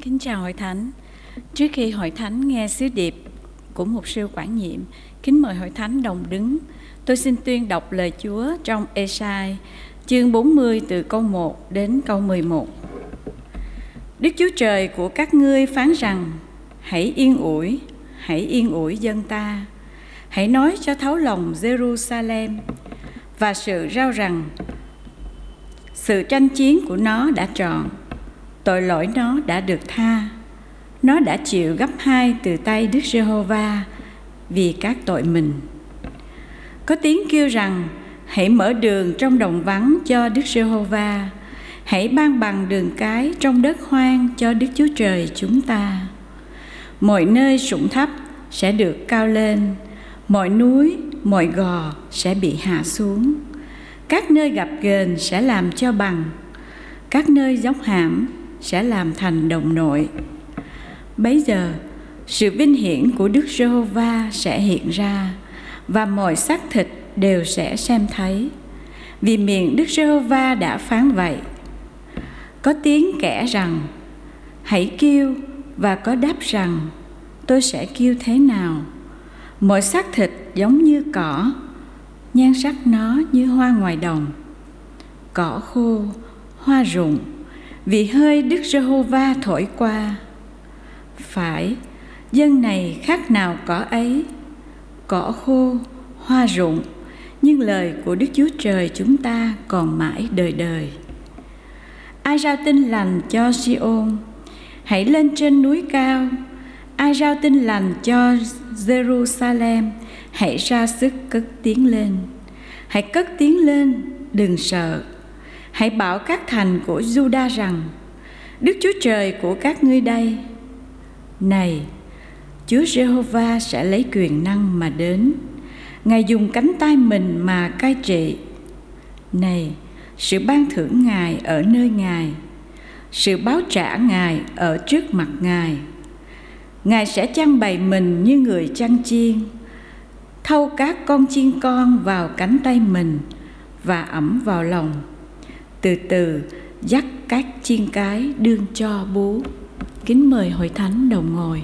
Kính chào Hội Thánh. Trước khi Hội Thánh nghe sứ điệp của mục sư quản nhiệm, kính mời Hội Thánh đồng đứng. Tôi xin tuyên đọc lời Chúa trong Ê-sai, chương 40 từ câu 1 đến câu 11. Đức Chúa Trời của các ngươi phán rằng: hãy yên ủi dân ta. Hãy nói cho thấu lòng Jerusalem, và sự rao rằng sự tranh chiến của nó đã trọn, tội lỗi nó đã được tha. Nó đã chịu gấp 2 từ tay Đức Giê-hô-va vì các tội mình. Có tiếng kêu rằng: hãy mở đường trong đồng vắng cho Đức Giê-hô-va, hãy ban bằng đường cái trong đất hoang cho Đức Chúa Trời chúng ta. Mọi nơi sụn thấp sẽ được cao lên, mọi núi, mọi gò sẽ bị hạ xuống. Các nơi gập ghềnh sẽ làm cho bằng, các nơi dốc hãm sẽ làm thành đồng nội. Bấy giờ sự vinh hiển của Đức Giê-hô-va sẽ hiện ra, và mọi xác thịt đều sẽ xem thấy, vì miệng Đức Giê-hô-va đã phán vậy. Có tiếng kẻ rằng: hãy kêu, và có đáp rằng: tôi sẽ kêu thế nào? Mọi xác thịt giống như cỏ, nhan sắc nó như hoa ngoài đồng. Cỏ khô, hoa rụng, vì hơi Đức Giê-hô-va thổi qua. Phải, dân này khác nào cỏ ấy, cỏ khô, hoa rụng, nhưng lời của Đức Chúa Trời chúng ta còn mãi đời đời. Ai rao tin lành cho Si-ôn? Hãy lên trên núi cao. Ai rao tin lành cho Jerusalem? Hãy ra sức cất tiếng lên. Hãy cất tiếng lên, đừng sợ. Hãy bảo các thành của Juda rằng: Đức Chúa Trời của các ngươi đây. Này, Chúa Giê-hô-va sẽ lấy quyền năng mà đến. Ngài dùng cánh tay mình mà cai trị. Này, sự ban thưởng Ngài ở nơi Ngài, sự báo trả Ngài ở trước mặt Ngài. Ngài sẽ chăn bày mình như người chăn chiên, thâu các con chiên con vào cánh tay mình và ẵm vào lòng, từ từ dắt các chiên cái đương cho bú. Kính mời Hội Thánh đồng ngồi.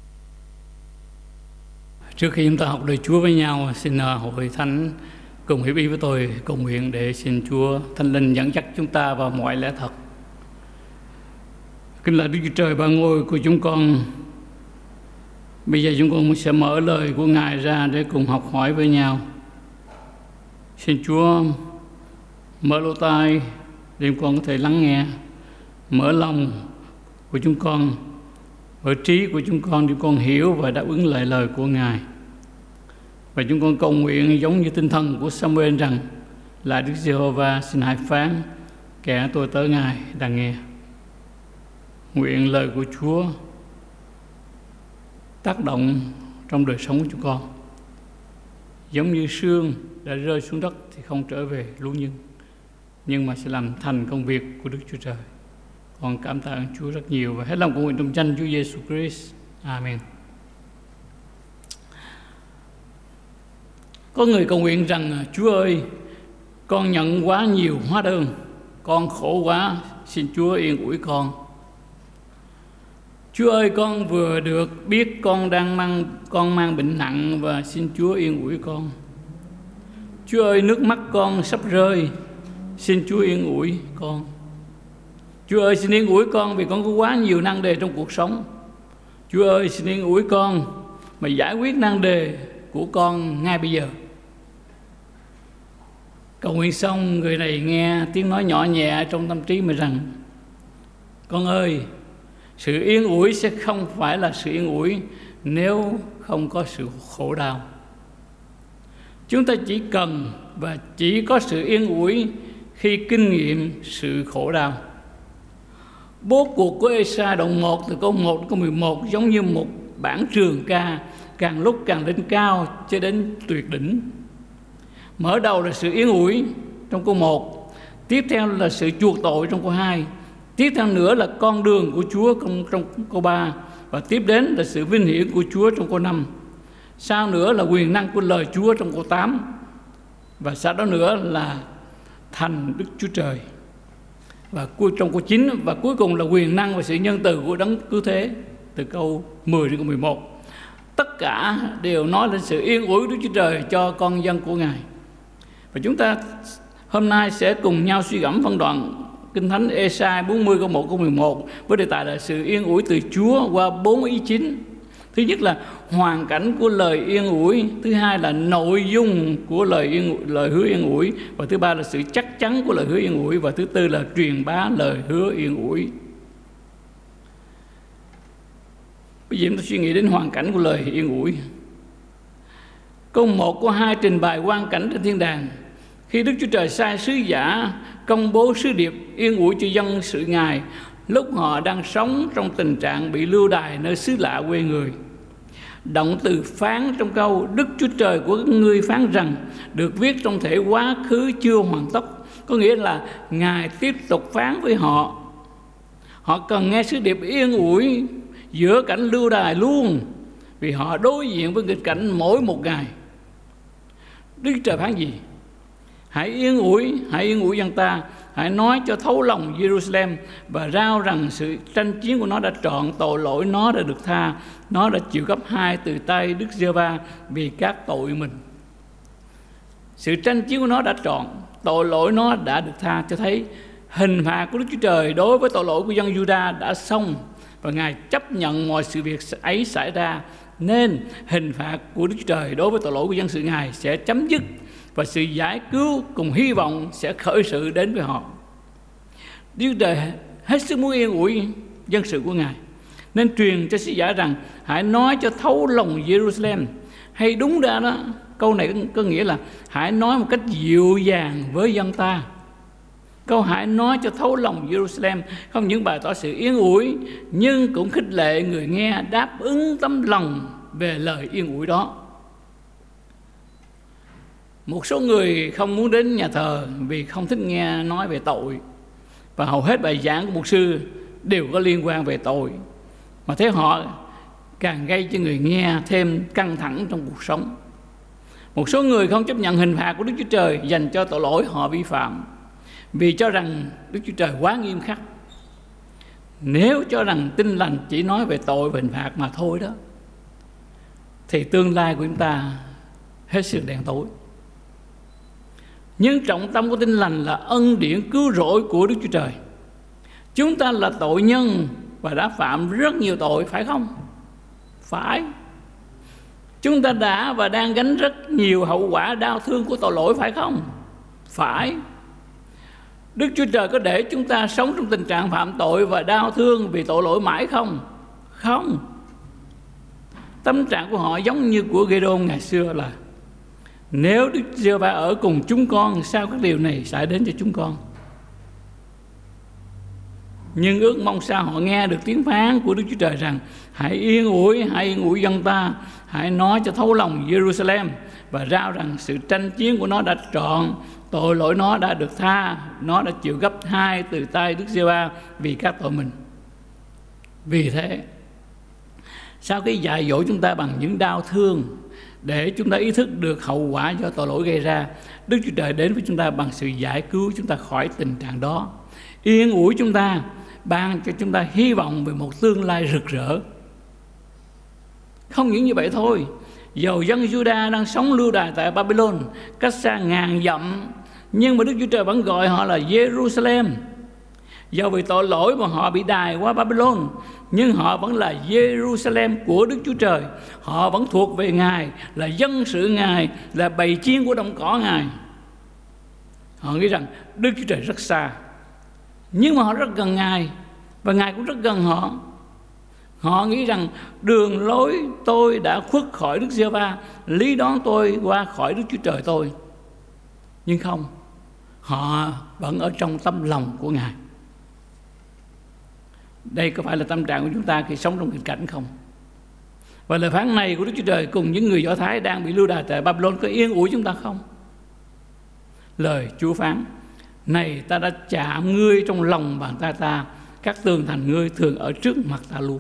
Trước khi chúng ta học lời Chúa với nhau, xin Hội Thánh cùng hiệp ý với tôi cầu nguyện để xin Chúa Thánh Linh dẫn dắt chúng ta vào mọi lẽ thật. Kính lạy Đức Chúa Trời ba ngôi của chúng con, bây giờ chúng con sẽ mở lời của Ngài ra để cùng học hỏi với nhau. Xin Chúa mở lỗ tai để chúng con có thể lắng nghe, mở lòng của chúng con, mở trí của chúng con để con hiểu và đáp ứng lại lời của Ngài. Và chúng con cầu nguyện giống như tinh thần của Samuel rằng: là Đức Giê-hô-va xin hãy phán, kẻ tôi tớ Ngài đang nghe. Nguyện lời của Chúa tác động trong đời sống của chúng con, giống như sương đã rơi xuống đất thì không trở về luôn nhưng mà sẽ làm thành công việc của Đức Chúa Trời. Con cảm tạ ơn Chúa rất nhiều và hết lòng cầu nguyện trong danh Chúa Giêsu Christ. Amen. Có người cầu nguyện rằng: Chúa ơi, con nhận quá nhiều hóa đơn, con khổ quá, xin Chúa yên ủi con. Chúa ơi, con vừa được biết con mang bệnh nặng và xin Chúa yên ủi con. Chúa ơi, nước mắt con sắp rơi, xin Chúa yên ủi con. Chúa ơi, xin yên ủi con vì con có quá nhiều nan đề trong cuộc sống. Chúa ơi, xin yên ủi con mà giải quyết nan đề của con ngay bây giờ. Cầu nguyện xong, người này nghe tiếng nói nhỏ nhẹ trong tâm trí mình rằng: con ơi, sự yên ủi sẽ không phải là sự yên ủi nếu không có sự khổ đau. Chúng ta chỉ cần và chỉ có sự yên ủi khi kinh nghiệm sự khổ đau. Bố cuộc của Ê-sai đoạn 1 từ câu 1 đến câu 11 giống như một bản trường ca, càng lúc càng lên cao cho đến tuyệt đỉnh. Mở đầu là sự yên ủi trong câu 1, tiếp theo là sự chuộc tội trong câu 2, tiếp theo nữa là con đường của Chúa trong câu 3, và tiếp đến là sự vinh hiển của Chúa trong câu 5. Sau nữa là quyền năng của lời Chúa trong câu 8, và sau đó nữa là thành Đức Chúa Trời. và trong câu 9, và cuối cùng là quyền năng và sự nhân từ của đấng cứu thế, từ câu 10 đến câu 11. Tất cả đều nói lên sự yên ủi của Đức Chúa Trời cho con dân của Ngài. Và chúng ta hôm nay sẽ cùng nhau suy gẫm phân đoạn Kinh Thánh Ê-sai 40 câu 1 câu 11 với đề tài là sự yên ủi từ Chúa qua 4 ý chính. Thứ nhất là hoàn cảnh của lời yên ủi, thứ hai là nội dung của lời hứa yên ủi, và thứ ba là sự chắc chắn của lời hứa yên ủi, và thứ tư là truyền bá lời hứa yên ủi. Bây giờ chúng ta suy nghĩ đến hoàn cảnh của lời yên ủi. Câu 1, câu 2 trình bày quang cảnh trên thiên đàng khi Đức Chúa Trời sai sứ giả công bố sứ điệp yên ủi cho dân sự Ngài lúc họ đang sống trong tình trạng bị lưu đày nơi xứ lạ quê người. Động từ phán trong câu Đức Chúa Trời của các ngươi phán rằng được viết trong thể quá khứ chưa hoàn tất, có nghĩa là Ngài tiếp tục phán với họ. Họ cần nghe sứ điệp yên ủi giữa cảnh lưu đày luôn, vì họ đối diện với nghịch cảnh mỗi một ngày. Đức Chúa Trời phán gì? Hãy yên ủi dân ta, hãy nói cho thấu lòng Jerusalem và rao rằng sự tranh chiến của nó đã trọn, tội lỗi nó đã được tha, nó đã chịu gấp 2 từ tay Đức Giê-hô-va vì các tội mình. Sự tranh chiến của nó đã trọn, tội lỗi nó đã được tha, cho thấy hình phạt của Đức Chúa Trời đối với tội lỗi của dân Juda đã xong, và Ngài chấp nhận mọi sự việc ấy xảy ra, nên hình phạt của Đức Chúa Trời đối với tội lỗi của dân sự Ngài sẽ chấm dứt, và sự giải cứu cùng hy vọng sẽ khởi sự đến với họ. Đức Chúa Trời hết sức muốn yên ủi dân sự của Ngài, nên truyền cho sứ giả rằng hãy nói cho thấu lòng Jerusalem. Hay đúng ra đó, câu này có nghĩa là hãy nói một cách dịu dàng với dân ta. Câu hãy nói cho thấu lòng Jerusalem không những bày tỏ sự yên ủi, nhưng cũng khích lệ người nghe đáp ứng tấm lòng về lời yên ủi đó. Một số người không muốn đến nhà thờ vì không thích nghe nói về tội, và hầu hết bài giảng của mục sư đều có liên quan về tội, mà thế họ càng gây cho người nghe thêm căng thẳng trong cuộc sống. Một số người không chấp nhận hình phạt của Đức Chúa Trời dành cho tội lỗi họ vi phạm, vì cho rằng Đức Chúa Trời quá nghiêm khắc. Nếu cho rằng Tin Lành chỉ nói về tội và hình phạt mà thôi đó, thì tương lai của chúng ta hết sức đen tối. Nhưng trọng tâm của Tin Lành là ân điển cứu rỗi của Đức Chúa Trời. Chúng ta là tội nhân và đã phạm rất nhiều tội, phải không? Phải. Chúng ta đã và đang gánh rất nhiều hậu quả đau thương của tội lỗi, phải không? Phải. Đức Chúa Trời có để chúng ta sống trong tình trạng phạm tội và đau thương vì tội lỗi mãi không? Không. Tâm trạng của họ giống như của Giê-đôn ngày xưa là: nếu Đức Giê-hô-va ở cùng chúng con, sao các điều này xảy đến cho chúng con? Nhưng ước mong sao họ nghe được tiếng phán của Đức Chúa Trời rằng hãy yên ủi dân ta, hãy nói cho thấu lòng Jerusalem và rao rằng sự tranh chiến của nó đã trọn, tội lỗi nó đã được tha, nó đã chịu gấp 2 từ tay Đức Giê-hô-va vì các tội mình. Vì thế, sau khi dạy dỗ chúng ta bằng những đau thương để chúng ta ý thức được hậu quả do tội lỗi gây ra, Đức Chúa Trời đến với chúng ta bằng sự giải cứu chúng ta khỏi tình trạng đó, yên ủi chúng ta, ban cho chúng ta hy vọng về một tương lai rực rỡ. Không những như vậy thôi, dầu dân Juda đang sống lưu đày tại Babylon cách xa ngàn dặm, nhưng mà Đức Chúa Trời vẫn gọi họ là Jerusalem. Dầu vì tội lỗi mà họ bị đày qua Babylon, nhưng họ vẫn là Jerusalem của Đức Chúa Trời. Họ vẫn thuộc về Ngài, là dân sự Ngài, là bầy chiên của đồng cỏ Ngài. Họ nghĩ rằng Đức Chúa Trời rất xa, nhưng mà họ rất gần Ngài, và Ngài cũng rất gần họ. Họ nghĩ rằng đường lối tôi đã khuất khỏi Đức Giê-hô-va, lý đón tôi qua khỏi Đức Chúa Trời tôi. Nhưng không, họ vẫn ở trong tâm lòng của Ngài. Đây có phải là tâm trạng của chúng ta khi sống trong nghịch cảnh không? Và lời phán này của Đức Chúa Trời cùng những người Do Thái đang bị lưu đày tại Babylon có yên ủi chúng ta không? Lời Chúa phán: này, ta đã chạm ngươi trong lòng bàn tay ta, các tường thành ngươi thường ở trước mặt ta luôn.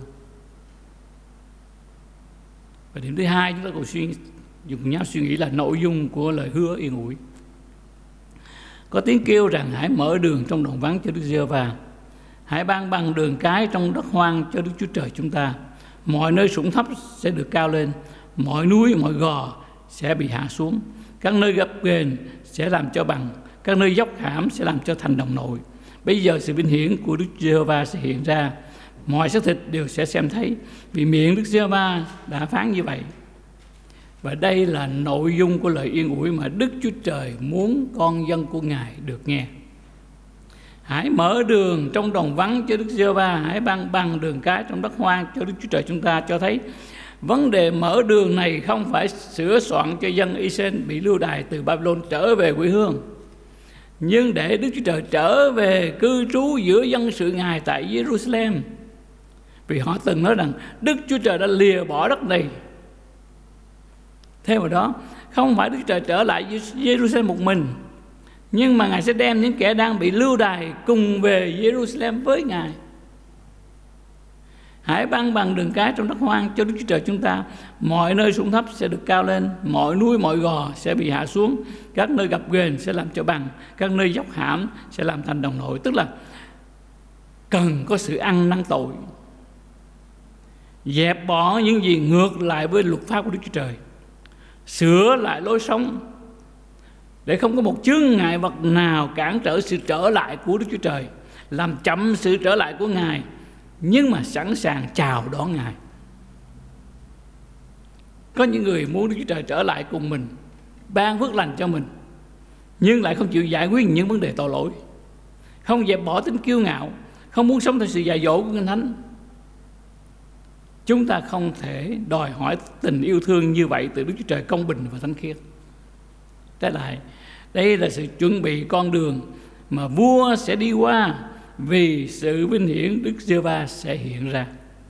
Và điểm thứ hai chúng ta cùng dùng nhau suy nghĩ là nội dung của lời hứa yên ủi. có tiếng kêu rằng: hãy mở đường trong đồng vắng cho Đức Giê-hô-va, hãy ban bằng đường cái trong đất hoang cho Đức Chúa Trời chúng ta. Mọi nơi sũng thấp sẽ được cao lên, mọi núi mọi gò sẽ bị hạ xuống, các nơi gập ghềnh sẽ làm cho bằng, các nơi dốc hãm sẽ làm cho thành đồng nội. Bây giờ sự vinh hiển của Đức Giê-hô-va sẽ hiện ra, mọi xác thịt đều sẽ xem thấy, vì miệng Đức Giê-hô-va đã phán như vậy. Và đây là nội dung của lời yên ủi mà Đức Chúa Trời muốn con dân của Ngài được nghe. Hãy mở đường trong đồng vắng cho Đức Giê-hô-va, hãy ban bằng đường cái trong đất hoang cho Đức Chúa Trời chúng ta. Cho thấy vấn đề mở đường này không phải sửa soạn cho dân Israel bị lưu đày từ Babylon trở về quê hương, nhưng để Đức Chúa Trời trở về cư trú giữa dân sự Ngài tại Jerusalem. Vì họ từng nói rằng Đức Chúa Trời đã lìa bỏ đất này. Thêm vào đó, không phải Đức Chúa Trời trở lại Jerusalem một mình, nhưng mà Ngài sẽ đem những kẻ đang bị lưu đày cùng về Jerusalem với Ngài. Hãy ban bằng đường cái trong đất hoang cho Đức Chúa Trời chúng ta. Mọi nơi sũng thấp sẽ được cao lên, mọi núi mọi gò sẽ bị hạ xuống, các nơi gập ghềnh sẽ làm cho bằng, các nơi dốc hãm sẽ làm thành đồng nội. Tức là cần có sự ăn năn tội, dẹp bỏ những gì ngược lại với luật pháp của Đức Chúa Trời, sửa lại lối sống để không có một chướng ngại vật nào cản trở sự trở lại của Đức Chúa Trời, làm chậm sự trở lại của Ngài, nhưng mà sẵn sàng chào đón Ngài. Có những người muốn Đức Chúa Trời trở lại cùng mình, ban phước lành cho mình, nhưng lại không chịu giải quyết những vấn đề tội lỗi, không dẹp bỏ tính kiêu ngạo, không muốn sống theo sự dạy dỗ của Kinh Thánh. Chúng ta không thể đòi hỏi tình yêu thương như vậy từ Đức Chúa Trời công bình và thánh khiết. Trái lại, đây là sự chuẩn bị con đường mà vua sẽ đi qua, vì sự vinh hiển Đức Giê-hô-va sẽ hiện ra.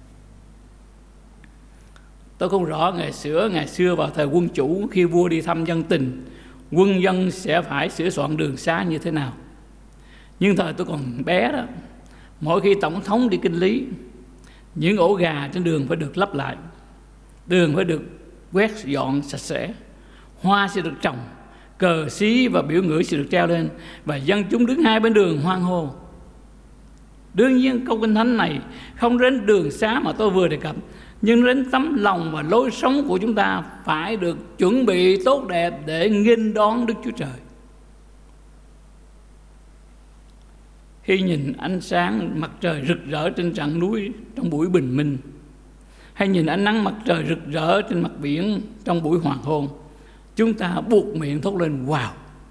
Tôi không rõ ngày xưa vào thời quân chủ, khi vua đi thăm dân tình, quân dân sẽ phải sửa soạn đường xá như thế nào. Nhưng thời tôi còn bé đó, mỗi khi tổng thống đi kinh lý, những ổ gà trên đường phải được lấp lại, đường phải được quét dọn sạch sẽ, hoa sẽ được trồng, cờ xí và biểu ngữ sẽ được treo lên, và dân chúng đứng hai bên đường hoan hô. Đương nhiên câu Kinh Thánh này không đến đường xá mà tôi vừa đề cập, nhưng đến tấm lòng và lối sống của chúng ta phải được chuẩn bị tốt đẹp để nghênh đón Đức Chúa Trời. Khi nhìn ánh sáng mặt trời rực rỡ trên trạm núi trong buổi bình minh, hay nhìn ánh nắng mặt trời rực rỡ trên mặt biển trong buổi hoàng hôn, chúng ta buộc miệng thốt lên wow.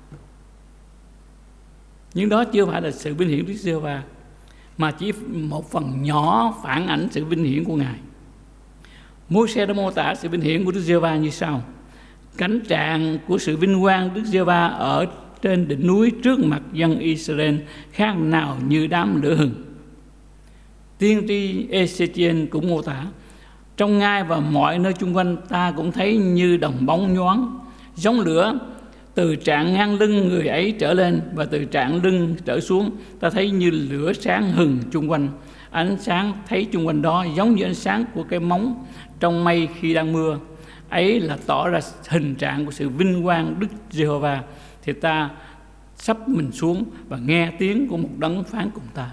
Nhưng đó chưa phải là sự vinh hiển Đức Giê-hô-va, mà chỉ một phần nhỏ phản ảnh sự vinh hiển của Ngài. Môi-se đã mô tả sự vinh hiển của Đức Giê-hô-va như sau: cánh tràng của sự vinh quang Đức Giê-hô-va ở trên đỉnh núi trước mặt dân Israel khác nào như đám lửa hừng. Tiên tri Ê-xê-chiên cũng mô tả: trong ngai và mọi nơi chung quanh ta cũng thấy như đồng bóng nhoáng, giống lửa từ trạm ngang lưng người ấy trở lên, và từ trạm lưng trở xuống ta thấy như lửa sáng hừng chung quanh. Ánh sáng thấy chung quanh đó giống như ánh sáng của cái móng trong mây khi đang mưa. Ấy là tỏ ra hình trạng của sự vinh quang Đức Giê-hô-va. Thì ta sắp mình xuống và nghe tiếng của một đấng phán cùng ta.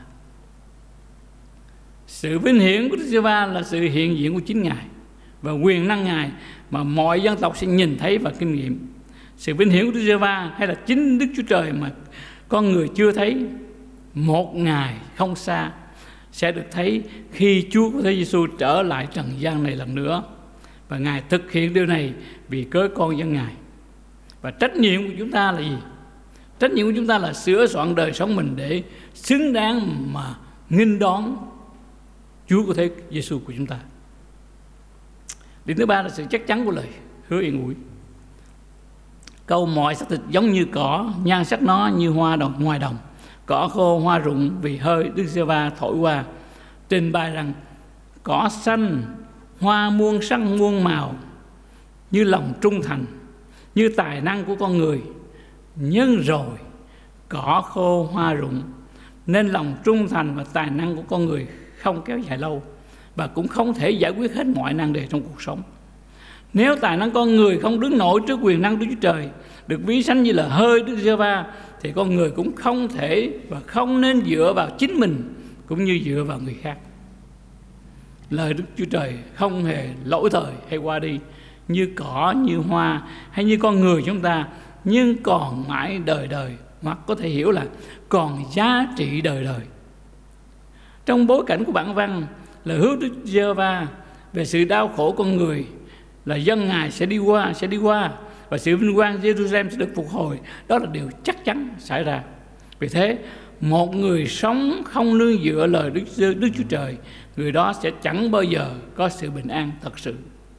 Sự vinh hiển của Đức Giê-hô-va là sự hiện diện của chính Ngài và quyền năng Ngài mà mọi dân tộc sẽ nhìn thấy và kinh nghiệm. Sự vinh hiển của Đức Giê-hô-va hay là chính Đức Chúa Trời mà con người chưa thấy, một ngày không xa sẽ được thấy khi Chúa của Thế Giê-xu trở lại trần gian này lần nữa. Và Ngài thực hiện điều này vì cớ con dân Ngài. Và trách nhiệm của chúng ta là gì? Trách nhiệm của chúng ta là sửa soạn đời sống mình để xứng đáng mà nghênh đón Chúa của Thế Giê-xu của chúng ta. Điểm thứ ba là sự chắc chắn của lời hứa yên ủi. Câu mọi xác thịt giống như cỏ, nhan sắc nó như hoa đồng ngoài đồng, cỏ khô hoa rụng vì hơi Đức Giê-hô-va thổi qua. Trình bày rằng cỏ xanh, hoa muôn sắc muôn màu, như lòng trung thành, như tài năng của con người. Nhưng rồi cỏ khô hoa rụng, nên lòng trung thành và tài năng của con người không kéo dài lâu, và cũng không thể giải quyết hết mọi nan đề trong cuộc sống. Nếu tài năng con người không đứng nổi trước quyền năng Đức Chúa Trời, được ví sánh như là hơi Đức Giê-hô-va, thì con người cũng không thể và không nên dựa vào chính mình cũng như dựa vào người khác. Lời Đức Chúa Trời không hề lỗi thời hay qua đi, như cỏ, như hoa hay như con người chúng ta, nhưng còn mãi đời đời, hoặc có thể hiểu là còn giá trị đời đời. Trong bối cảnh của bản văn, lời hứa Đức Giê-hô-va về sự đau khổ con người là dân Ngài sẽ đi qua và sự vinh quang Jerusalem sẽ được phục hồi, đó là điều chắc chắn xảy ra. Vì thế, một người sống không nương dựa lời Đức Chúa Trời, người đó sẽ chẳng bao giờ có sự bình an thật sự.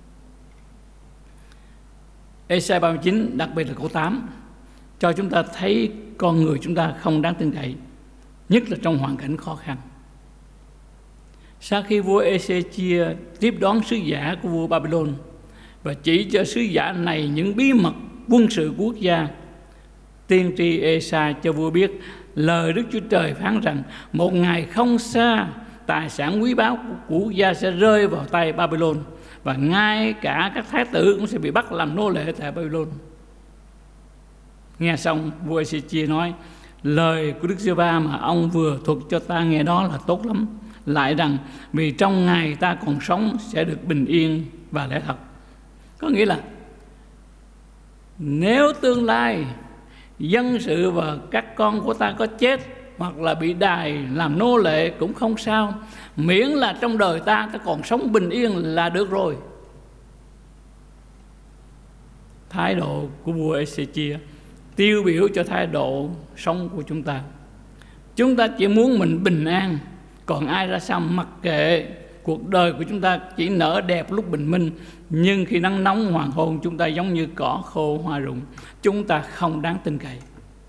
Ê-sai 39, đặc biệt là câu 8, cho chúng ta thấy con người chúng ta không đáng tin cậy, nhất là trong hoàn cảnh khó khăn. Sau khi vua Ê-xê-chia tiếp đón sứ giả của vua Babylon và chỉ cho sứ giả này những bí mật quân sự của quốc gia, tiên tri Ê-sai cho vua biết lời Đức Chúa Trời phán rằng một ngày không xa, tài sản quý báu của quốc gia sẽ rơi vào tay Babylon, và ngay cả các thái tử cũng sẽ bị bắt làm nô lệ tại Babylon. Nghe xong, vua Ê-xê-chia nói: lời của Đức Giê-hô-va mà ông vừa thuật cho ta nghe đó là tốt lắm, lại rằng vì trong ngày ta còn sống sẽ được bình yên và lẽ thật. Có nghĩa là nếu tương lai dân sự và các con của ta có chết hoặc là bị đày làm nô lệ cũng không sao, miễn là trong đời ta còn sống bình yên là được rồi. Thái độ của vua Ê-xê-chia tiêu biểu cho thái độ sống của chúng ta. Chúng ta chỉ muốn mình bình an, còn ai ra sao mặc kệ. Cuộc đời của chúng ta chỉ nở đẹp lúc bình minh, nhưng khi nắng nóng hoàng hôn, chúng ta giống như cỏ khô hoa rụng. Chúng ta không đáng tin cậy.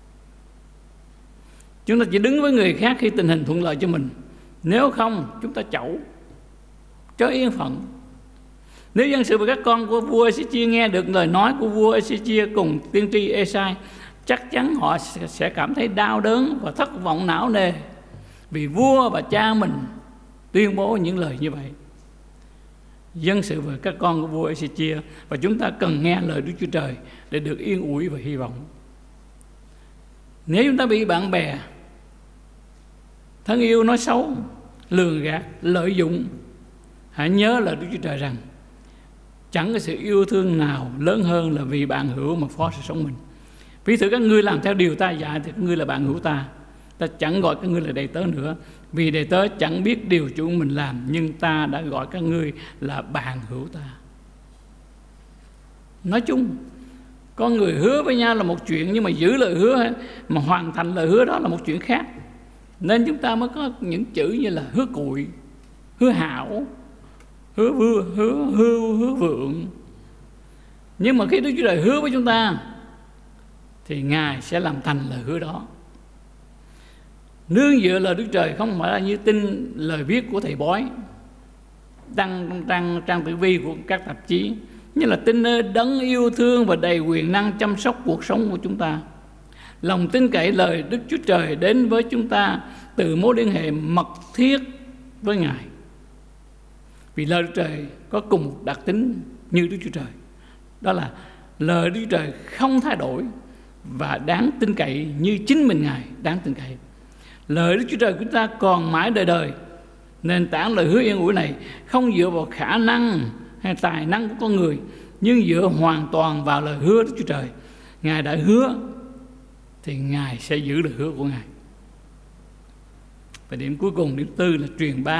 Chúng ta chỉ đứng với người khác khi tình hình thuận lợi cho mình, nếu không chúng ta chẩu cho yên phận. Nếu dân sự và các con của vua Ê-xê-chia nghe được lời nói của vua Ê-xê-chia cùng tiên tri Ê-sai, chắc chắn họ sẽ cảm thấy đau đớn và thất vọng não nề, vì vua và cha mình tuyên bố những lời như vậy. Dân sự và các con của vua Ê-xê-chia và chúng ta cần nghe lời Đức Chúa Trời để được yên ủi và hy vọng. Nếu chúng ta bị bạn bè thân yêu nói xấu, lường gạt, lợi dụng, hãy nhớ lời Đức Chúa Trời rằng chẳng có sự yêu thương nào lớn hơn là vì bạn hữu mà phó sự sống mình. Ví thử các ngươi làm theo điều ta dạy thì các ngươi là bạn hữu ta. Ta chẳng gọi các ngươi là đầy tớ nữa, vì đầy tớ chẳng biết điều chủ mình làm, nhưng ta đã gọi các ngươi là bạn hữu ta. Nói chung, con người hứa với nhau là một chuyện, nhưng mà giữ lời hứa mà hoàn thành lời hứa đó là một chuyện khác. Nên chúng ta mới có những chữ như là hứa cụi, hứa hảo, hứa vượng. Nhưng mà khi Đức Chúa Trời hứa với chúng ta thì Ngài sẽ làm thành lời hứa đó. Nương dựa lời Đức Trời không phải là như tin lời viết của thầy bói đăng trang tử vi của các tạp chí, như là tin nơi đấng yêu thương và đầy quyền năng chăm sóc cuộc sống của chúng ta. Lòng tin cậy lời Đức Chúa Trời đến với chúng ta từ mối liên hệ mật thiết với Ngài, vì lời Đức Trời có cùng một đặc tính như Đức Chúa Trời, đó là lời Đức Chúa Trời không thay đổi và đáng tin cậy như chính mình Ngài đáng tin cậy. Lời Đức Chúa Trời của chúng ta còn mãi đời đời. Nền tảng lời hứa yên ủi này không dựa vào khả năng hay tài năng của con người, nhưng dựa hoàn toàn vào lời hứa Đức Chúa Trời. Ngài đã hứa thì Ngài sẽ giữ lời hứa của Ngài. Và điểm cuối cùng, điểm tư là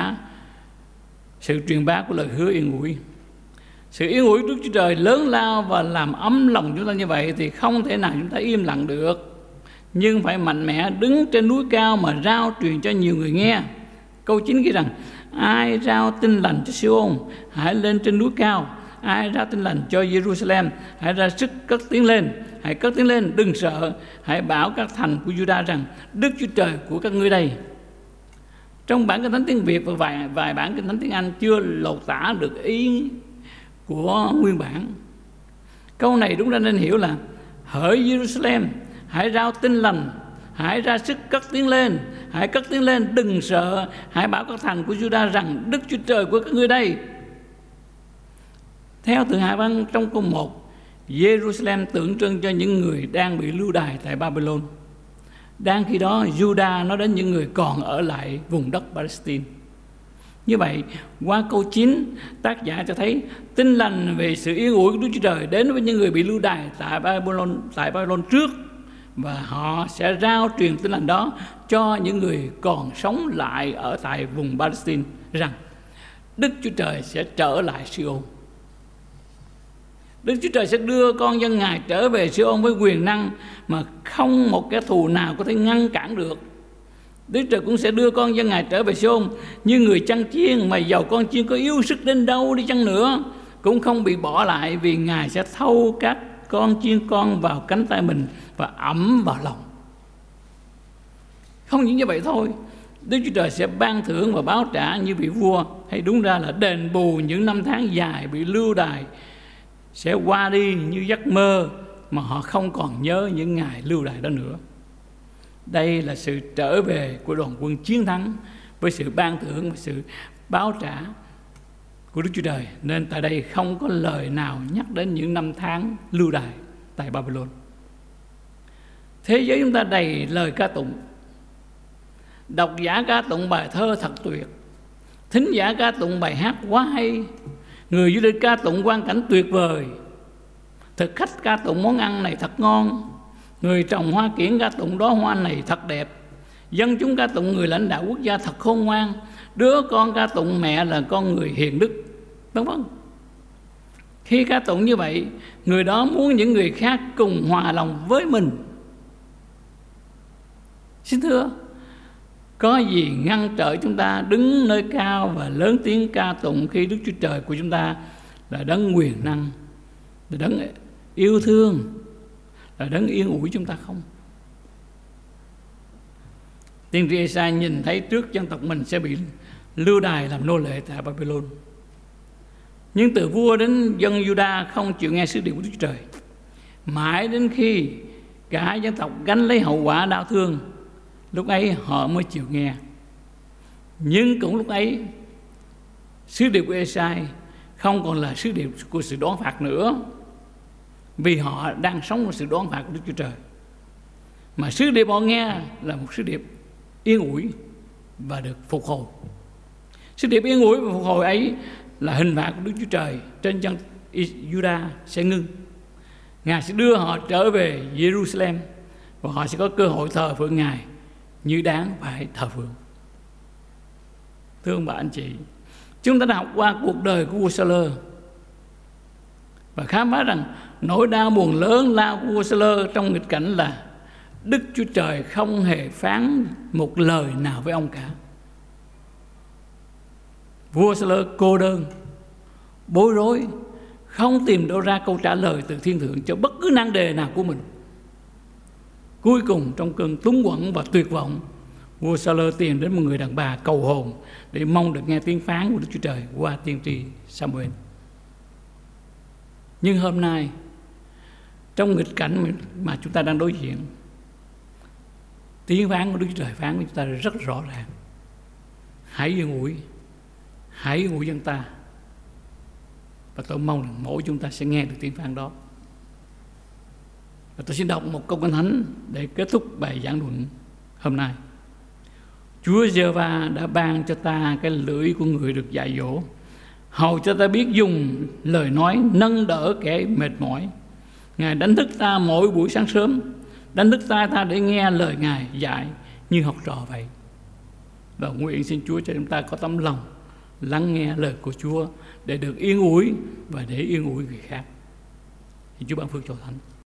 sự truyền bá của lời hứa yên ủi. Sự yên ủi Đức Chúa Trời lớn lao và làm ấm lòng chúng ta như vậy thì không thể nào chúng ta im lặng được, nhưng phải mạnh mẽ đứng trên núi cao mà rao truyền cho nhiều người nghe. Câu 9 ghi rằng: ai rao tin lành cho Siôn, hãy lên trên núi cao. Ai rao tin lành cho Jerusalem, hãy ra sức cất tiếng lên. Hãy cất tiếng lên, đừng sợ. Hãy bảo các thành của Judah rằng Đức Chúa Trời của các ngươi đây. Trong bản Kinh Thánh tiếng Việt và vài bản Kinh Thánh tiếng Anh chưa lột tả được ý của nguyên bản. Câu này đúng ra nên hiểu là: hỡi Jerusalem, hãy rao tin lành, hãy ra sức cất tiếng lên. Hãy cất tiếng lên, đừng sợ. Hãy bảo các thành của Judah rằng Đức Chúa Trời của các ngươi đây. Theo Thượng Hạ Văn trong câu 1, Jerusalem tượng trưng cho những người đang bị lưu đày tại Babylon. Đang khi đó Judah nói đến những người còn ở lại vùng đất Palestine. Như vậy, qua câu 9, tác giả cho thấy tin lành về sự yên ủi của Đức Chúa Trời đến với những người bị lưu đày tại Babylon trước, và họ sẽ rao truyền tin lành đó cho những người còn sống lại ở tại vùng Palestine rằng Đức Chúa Trời sẽ trở lại Siôn. Đức Chúa Trời sẽ đưa con dân Ngài trở về Siôn với quyền năng mà không một kẻ thù nào có thể ngăn cản được. Đức Trời cũng sẽ đưa con dân Ngài trở về Siôn như người chăn chiên, mà dầu con chiên có yếu sức đến đâu đi chăng nữa cũng không bị bỏ lại, vì Ngài sẽ thâu các con chiên con vào cánh tay mình và ẵm vào lòng. Không những như vậy thôi, Đức Chúa Trời sẽ ban thưởng và báo trả như vị vua, hay đúng ra là đền bù những năm tháng dài bị lưu đày sẽ qua đi như giấc mơ, mà họ không còn nhớ những ngày lưu đày đó nữa. Đây là sự trở về của đoàn quân chiến thắng với sự ban thưởng và sự báo trả của Đức Chúa Trời. Nên tại đây không có lời nào nhắc đến những năm tháng lưu đày tại Babylon. Thế giới chúng ta đầy lời ca tụng. Độc giả ca tụng bài thơ thật tuyệt, thính giả ca tụng bài hát quá hay, người du lịch ca tụng quang cảnh tuyệt vời, thực khách ca tụng món ăn này thật ngon, người trồng hoa kiển ca tụng đóa hoa này thật đẹp, dân chúng ca tụng người lãnh đạo quốc gia thật khôn ngoan, đứa con ca tụng mẹ là con người hiền đức, vân vân. Khi ca tụng như vậy, người đó muốn những người khác cùng hòa lòng với mình. Xin thưa, có gì ngăn trở chúng ta đứng nơi cao và lớn tiếng ca tụng khi Đức Chúa Trời của chúng ta là đấng quyền năng, là đấng yêu thương, là đấng yên ủi chúng ta không? Tiên tri Ê-sai nhìn thấy trước dân tộc mình sẽ bị lưu đày làm nô lệ tại Babylon, nhưng từ vua đến dân Juda không chịu nghe sứ điệp của Đức Chúa Trời, mãi đến khi cả dân tộc gánh lấy hậu quả đau thương, lúc ấy họ mới chịu nghe. Nhưng cũng lúc ấy, sứ điệp của Ê-sai không còn là sứ điệp của sự đoán phạt nữa, vì họ đang sống trong sự đoán phạt của Đức Chúa Trời. Mà sứ điệp họ nghe là một sứ điệp yên ủi và được phục hồi. Sứ điệp yên ủi và phục hồi ấy là hình phạt của Đức Chúa Trời trên dân Juda sẽ ngưng. Ngài sẽ đưa họ trở về Jerusalem và họ sẽ có cơ hội thờ phượng Ngài như đáng phải thờ phượng. Thưa ông bà anh chị, chúng ta đã học qua cuộc đời của vua Sa-lơ và khám phá rằng nỗi đau buồn lớn lao của vua Sa-lơ trong nghịch cảnh là Đức Chúa Trời không hề phán một lời nào với ông cả. Vua Sa-lơ cô đơn, bối rối, không tìm đâu ra câu trả lời từ thiên thượng cho bất cứ nan đề nào của mình. Cuối cùng trong cơn túng quẫn và tuyệt vọng, vua Sa-lơ tìm đến một người đàn bà cầu hồn để mong được nghe tiếng phán của Đức Chúa Trời qua tiên tri Sa-mu-ên. Nhưng hôm nay, trong nghịch cảnh mà chúng ta đang đối diện, tiếng phán của Đức Chúa Trời phán với chúng ta rất rõ ràng: hãy yên ủi dân ta. Và tôi mong rằng mỗi chúng ta sẽ nghe được tiếng phán đó. Và tôi xin đọc một câu Kinh Thánh để kết thúc bài giảng luận hôm nay. Chúa Giê-hô-va đã ban cho ta cái lưỡi của người được dạy dỗ, hầu cho ta biết dùng lời nói nâng đỡ kẻ mệt mỏi. Ngài đánh thức ta mỗi buổi sáng sớm, đánh thức ta để nghe lời Ngài dạy như học trò vậy. Và nguyện xin Chúa cho chúng ta có tấm lòng lắng nghe lời của Chúa để được yên ủi và để yên ủi người khác. Xin Chúa ban phước cho thánh.